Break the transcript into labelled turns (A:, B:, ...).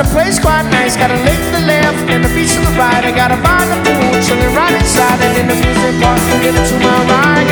A: the place quite nice. Got a lake to the left and the beach to the right. I got a bar in the pool, chilling right inside. And in the music park, give it to my ride.